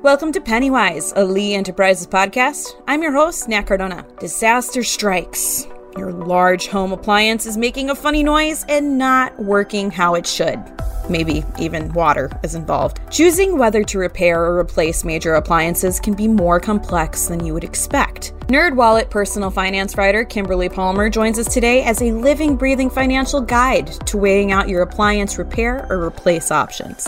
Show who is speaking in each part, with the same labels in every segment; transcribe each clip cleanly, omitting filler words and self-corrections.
Speaker 1: Welcome to Pennywise, a Lee Enterprises podcast. I'm your host, Nat Cardona. Disaster strikes. Your large home appliance is making a funny noise and not working how it should. Maybe even water is involved. Choosing whether to repair or replace major appliances can be more complex than you would expect. NerdWallet personal finance writer Kimberly Palmer joins us today as a living, breathing financial guide to weighing out your appliance repair or replace options.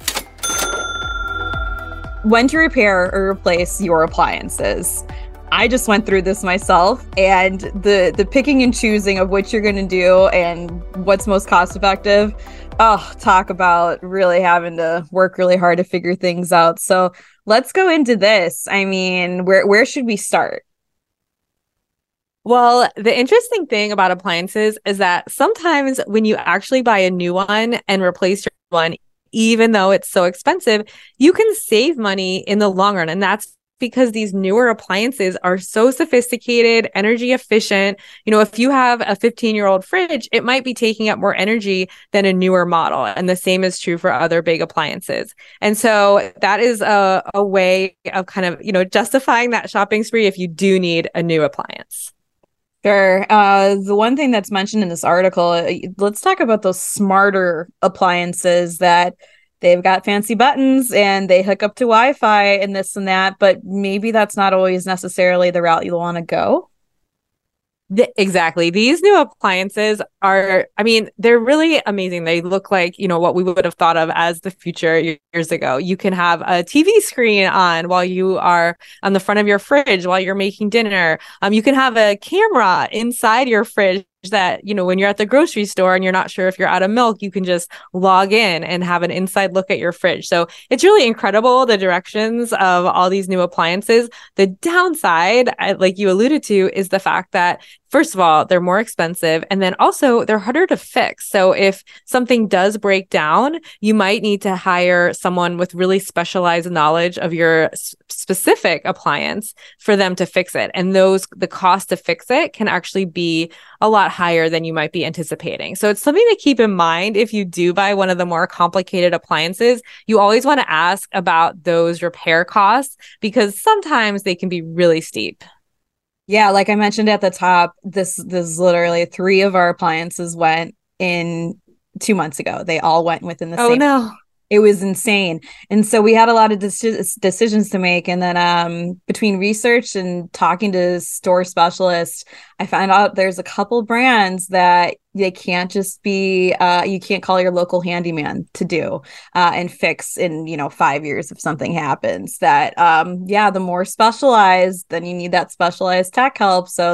Speaker 1: When to repair or replace your appliances. I just went through this myself, and the picking and choosing of which you're going to do and what's most cost effective. Oh, talk about really having to work really hard to figure things out. So let's go into this. I mean, where should we start?
Speaker 2: Well, the interesting thing about appliances is that sometimes when you actually buy a new one and replace your one, even though it's so expensive, you can save money in the long run. And that's because these newer appliances are so sophisticated, energy efficient. You know, if you have a 15-year-old fridge, it might be taking up more energy than a newer model. And the same is true for other big appliances. And so that is a way of kind of, justifying that shopping spree if you do need a new appliance.
Speaker 1: Sure. The one thing that's mentioned in this article, let's talk about those smarter appliances that they've got fancy buttons and they hook up to Wi-Fi and this and that, but maybe that's not always necessarily the route you want to go.
Speaker 2: Exactly. These new appliances they're really amazing. They look like, what we would have thought of as the future years ago. You can have a TV screen on while you are on the front of your fridge while you're making dinner. You can have a camera inside your fridge that, when you're at the grocery store and you're not sure if you're out of milk, you can just log in and have an inside look at your fridge. So it's really incredible, the directions of all these new appliances. The downside, like you alluded to, is the fact that, first of all, they're more expensive, and then also they're harder to fix. So if something does break down, you might need to hire someone with really specialized knowledge of your specific appliance for them to fix it. And the cost to fix it can actually be a lot higher than you might be anticipating. So it's something to keep in mind if you do buy one of the more complicated appliances. You always want to ask about those repair costs because sometimes they can be really steep.
Speaker 1: Yeah, like I mentioned at the top, this literally 3 of our appliances went in 2 months ago. They all went within the same.
Speaker 2: Oh no.
Speaker 1: It was insane. And so we had a lot of decisions to make. And then between research and talking to store specialists, I found out there's a couple brands that they can't just be, you can't call your local handyman to do and fix in, 5 years if something happens. That, the more specialized, then you need that specialized tech help. So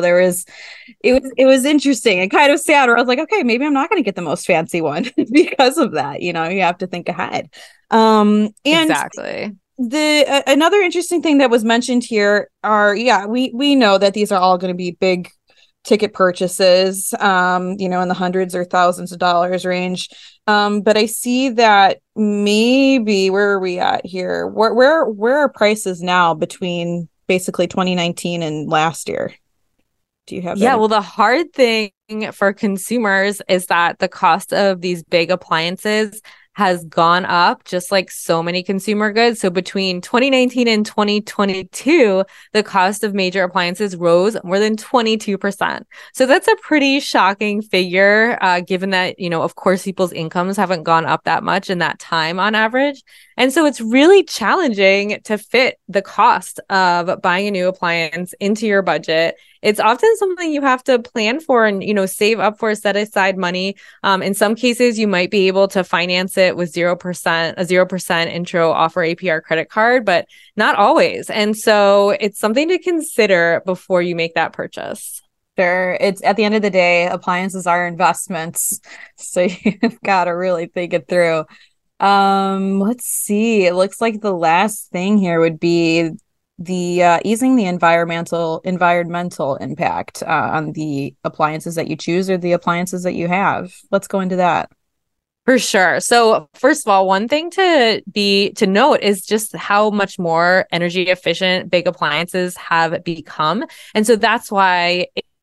Speaker 1: it was interesting and kind of sad where I was like, okay, maybe I'm not going to get the most fancy one because of that. You have to think ahead. And
Speaker 2: exactly.
Speaker 1: Another interesting thing that was mentioned here are, we know that these are all going to be big ticket purchases, in the hundreds or thousands of dollars range. But I see that maybe, where are we at here? Where are prices now between basically 2019 and last year? Do you have that?
Speaker 2: Yeah, well, the hard thing for consumers is that the cost of these big appliances has gone up just like so many consumer goods. So between 2019 and 2022, the cost of major appliances rose more than 22%. So that's a pretty shocking figure, given that, of course, people's incomes haven't gone up that much in that time on average. And so it's really challenging to fit the cost of buying a new appliance into your budget. It's often something you have to plan for and, save up for, set aside money. In some cases, you might be able to finance it with 0%, a 0% intro offer APR credit card, but not always. And so it's something to consider before you make that purchase.
Speaker 1: Sure. It's at the end of the day, appliances are investments. So you've got to really think it through. Let's see. It looks like the last thing here would be the easing the environmental impact on the appliances that you choose or the appliances that you have. Let's go into that.
Speaker 2: For sure. So first of all, one thing to note is just how much more energy efficient big appliances have become. And so that's why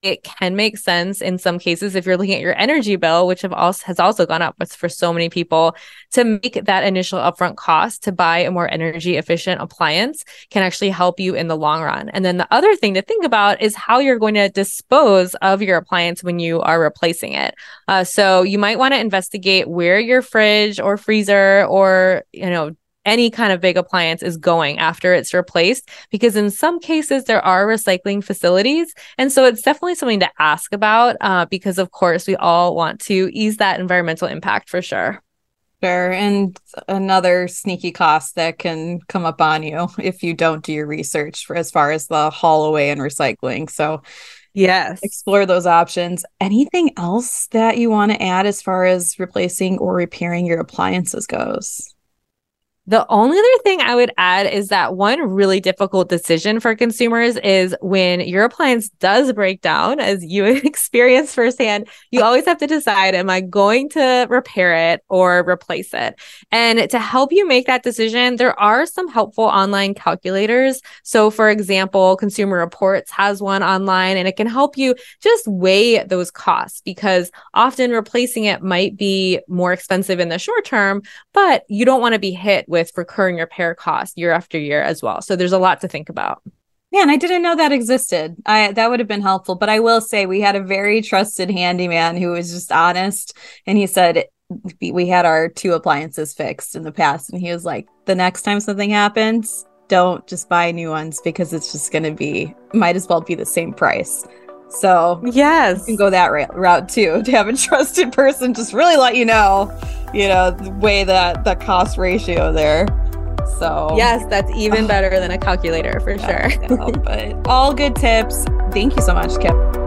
Speaker 2: it can make sense in some cases if you're looking at your energy bill, which has also gone up for so many people, to make that initial upfront cost to buy a more energy efficient appliance can actually help you in the long run. And then the other thing to think about is how you're going to dispose of your appliance when you are replacing it. So you might want to investigate where your fridge or freezer or, any kind of big appliance is going after it's replaced, because in some cases there are recycling facilities. And so it's definitely something to ask about because of course we all want to ease that environmental impact for sure.
Speaker 1: Sure. And another sneaky cost that can come up on you if you don't do your research for as far as the haul away and recycling. So
Speaker 2: yes,
Speaker 1: explore those options. Anything else that you want to add as far as replacing or repairing your appliances goes?
Speaker 2: The only other thing I would add is that one really difficult decision for consumers is when your appliance does break down, as you experience firsthand, you always have to decide, am I going to repair it or replace it? And to help you make that decision, there are some helpful online calculators. So for example, Consumer Reports has one online, and it can help you just weigh those costs, because often replacing it might be more expensive in the short term, but you don't want to be hit with recurring repair costs year after year as well. So there's a lot to think about.
Speaker 1: Man, I didn't know that existed. That would have been helpful. But I will say we had a very trusted handyman who was just honest. And he said we had our 2 appliances fixed in the past. And he was like, the next time something happens, don't just buy new ones, because it's just going to might as well be the same price. So
Speaker 2: yes,
Speaker 1: you can go that route too, to have a trusted person just really let weigh the cost ratio there. So
Speaker 2: yes, that's even better than a calculator for sure.
Speaker 1: But all good tips. Thank you so much, Kip.